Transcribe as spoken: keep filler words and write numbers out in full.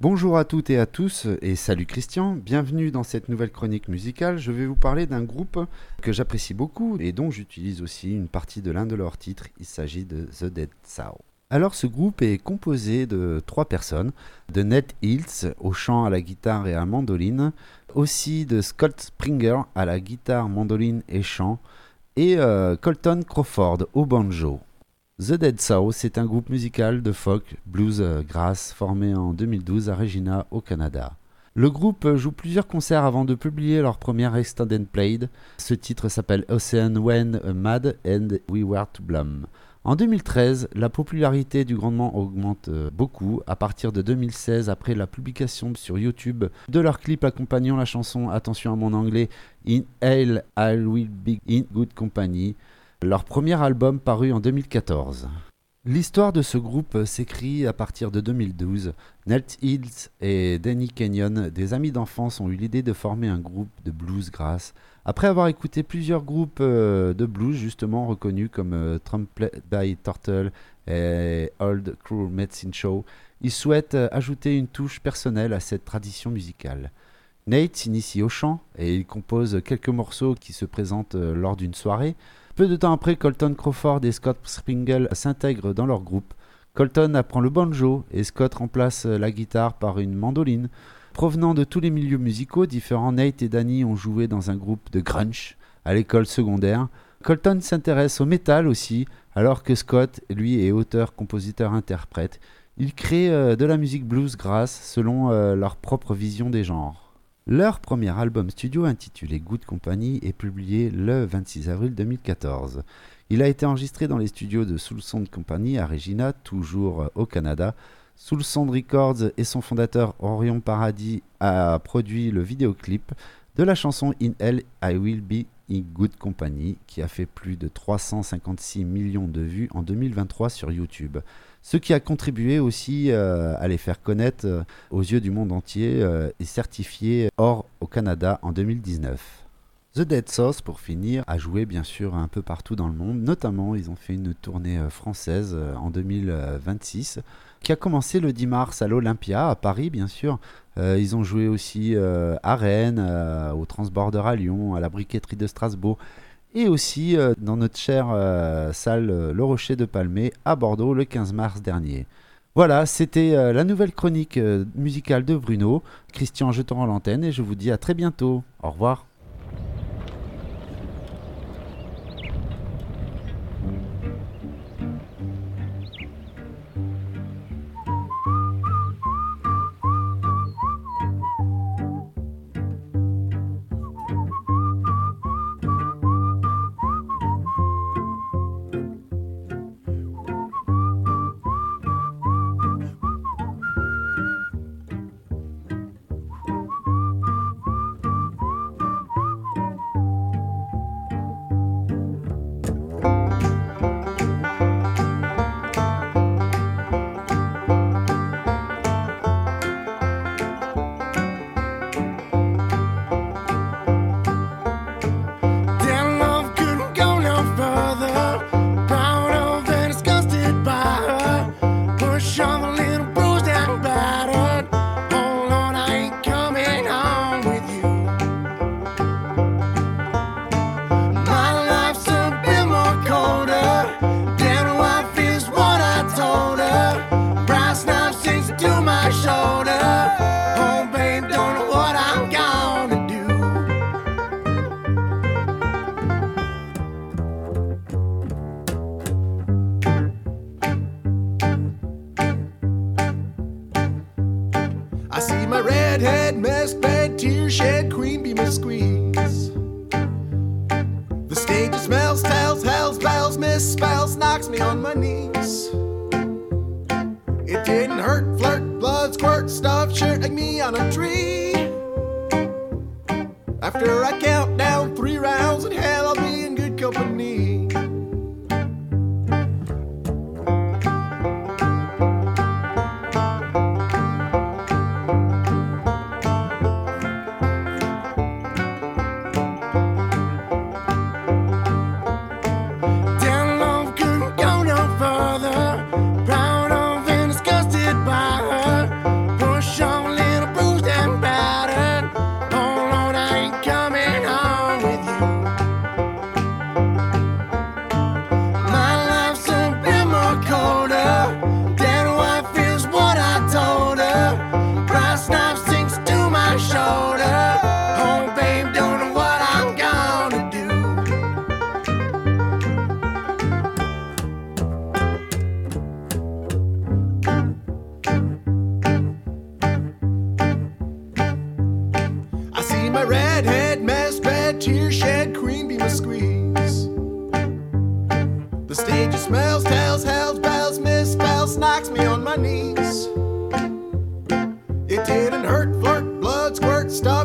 Bonjour à toutes et à tous et salut Christian, bienvenue dans cette nouvelle chronique musicale. Je vais vous parler d'un groupe que j'apprécie beaucoup et dont j'utilise aussi une partie de l'un de leurs titres, il s'agit de The Dead South. Alors ce groupe est composé de trois personnes, de Nate Hills au chant, à la guitare et à la mandoline, aussi de Scott Springer à la guitare, mandoline et chant, et euh, Colton Crawford au banjo. The Dead South, c'est un groupe musical de folk, blues, euh, grass, formé en deux mille douze à Regina, au Canada. Le groupe joue plusieurs concerts avant de publier leur première Extended Played. Ce titre s'appelle Ocean When Mad and We Were to Blame. En deux mille treize, la popularité du grandement augmente beaucoup à partir de deux mille seize, après la publication sur YouTube de leur clip accompagnant la chanson, attention à mon anglais, In Hell I Will Be in Good Company, leur premier album paru en deux mille quatorze. L'histoire de ce groupe s'écrit à partir de deux mille douze. Nate Hills et Danny Kenyon, des amis d'enfance, ont eu l'idée de former un groupe de bluegrass. Après avoir écouté plusieurs groupes euh, de blues justement reconnus comme euh, Trampled by Turtle et Old Crew Medicine Show, ils souhaitent euh, ajouter une touche personnelle à cette tradition musicale. Nate s'initie au chant et il compose quelques morceaux qui se présentent euh, lors d'une soirée. Peu de temps après, Colton Crawford et Scott Springer s'intègrent dans leur groupe. Colton apprend le banjo et Scott remplace la guitare par une mandoline. Provenant de tous les milieux musicaux différents, Nate et Danny ont joué dans un groupe de grunge à l'école secondaire. Colton s'intéresse au métal aussi, alors que Scott, lui, est auteur, compositeur, interprète. Ils créent euh, de la musique bluegrass selon euh, leur propre vision des genres. Leur premier album studio, intitulé Good Company, est publié le vingt-six avril deux mille quatorze. Il a été enregistré dans les studios de Soul Sound Company à Regina, toujours au Canada. Soul Sound Records et son fondateur Orion Paradis a produit le vidéoclip de la chanson In Hell I Will Be in Good Company, qui a fait plus de trois cent cinquante-six millions de vues en deux mille vingt-trois sur YouTube. Ce qui a contribué aussi euh, à les faire connaître euh, aux yeux du monde entier euh, et certifié or au Canada en deux mille dix-neuf. The Dead South, pour finir, a joué bien sûr un peu partout dans le monde. Notamment, ils ont fait une tournée euh, française euh, en deux mille vingt-six qui a commencé le dix mars à l'Olympia, à Paris bien sûr. Euh, ils ont joué aussi euh, à Rennes, euh, au Transborder à Lyon, à la Briqueterie de Strasbourg. Et aussi euh, dans notre chère euh, salle euh, Le Rocher de Palmé à Bordeaux le quinze mars dernier. Voilà, c'était euh, la nouvelle chronique euh, musicale de Bruno. Christian, je te rends l'antenne et je vous dis à très bientôt. Au revoir. I see my redhead, mess bed, tear shed, queen bee must squeeze. The stage smells, tells, hells, bells, misspells, knocks me on my knees. It didn't hurt, flirt, blood, squirt, stuff, shirt like me on a tree. After I count down three rounds in hell, I'll be in good company. Show tilted and hurt, flirt, blood squirt, stuff.